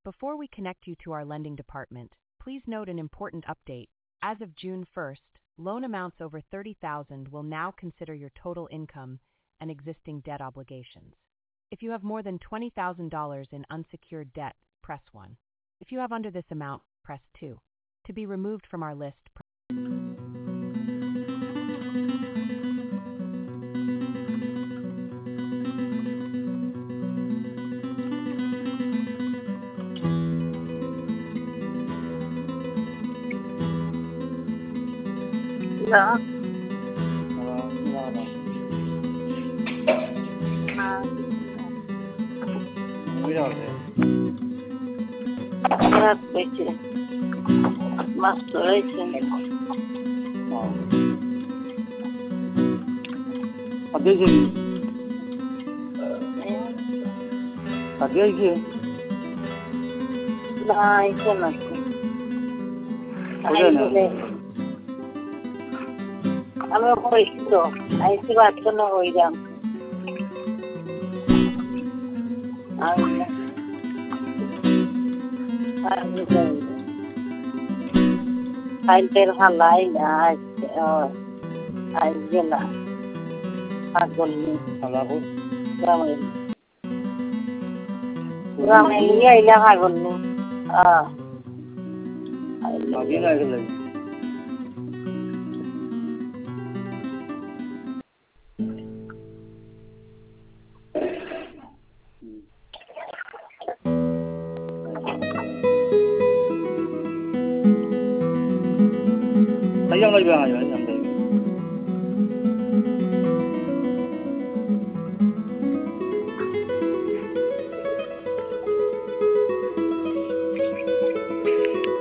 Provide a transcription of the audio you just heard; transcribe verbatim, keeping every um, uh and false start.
Before we connect you to our lending department, please note an important update. As of June first, loan amounts over thirty thousand dollars will now consider your total income and existing debt obligations. If you have more than twenty thousand dollars in unsecured debt, press one. If you have under this amount, press two. To be removed from our list, press Hello. Здравствуйте. Мастурайте. А где же? А где же? Да, иди на то. Куда надо? আমি হইতো আইসি বাচ্চা না হইলাম ফাইলটার হালাই না আজ গেলা পাগল হালাবো গ্রামে গ্রামে নিয়ে আইলা পাগল আহ আগে না গেলে Hãy subscribe cho kênh Ghiền Mì Gõ để không bỏ lỡ những video hấp dẫn